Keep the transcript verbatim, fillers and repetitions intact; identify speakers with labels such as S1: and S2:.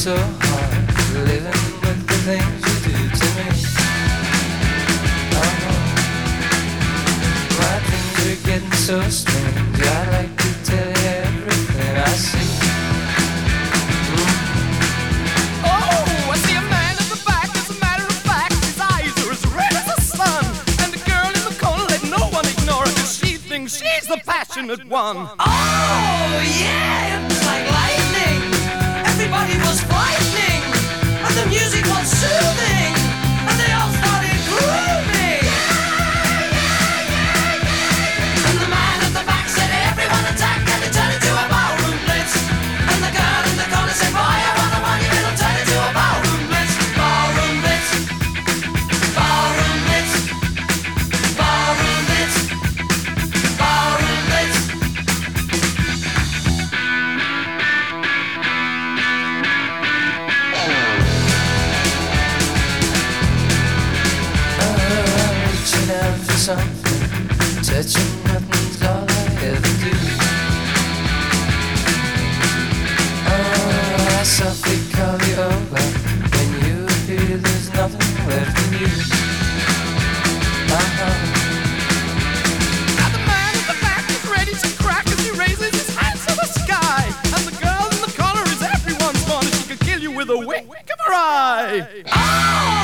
S1: so hard living with the things you do to me. Oh, my dreams are getting so strange. I'd like to tell you everything I see.
S2: Mm. Oh, I see a man at the back. As a matter of fact, his eyes are as red as the sun. And the girl in the corner, let no one ignore her, 'cause she thinks she's the passionate one.
S3: Oh, yeah, it's like lightning. Everybody was frightening, and the music was soothing, and they all started grooving. And the man at the back said, everyone attack, and it turned into a ballroom blitz. And the girl in the corner said, boy, I wanna want you, it'll turn into a ballroom blitz. Ballroom blitz, ballroom blitz, ballroom blitz, ballroom blitz.
S1: Reaching out for something, touching nothing's all I ever do. Oh, I softly call you over. When you appear, there's nothing left in you. Uh-huh.
S2: Now the man at the back is ready to crack as he raises his hands to the sky. And the girl in the corner is everyone's fun, and she could kill you with a wink of her eye.
S3: Oh!